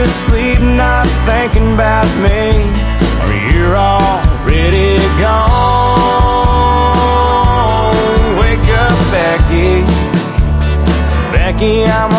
asleep, not thinking about me, or you're already gone. Wake up, Becky. Becky, I'm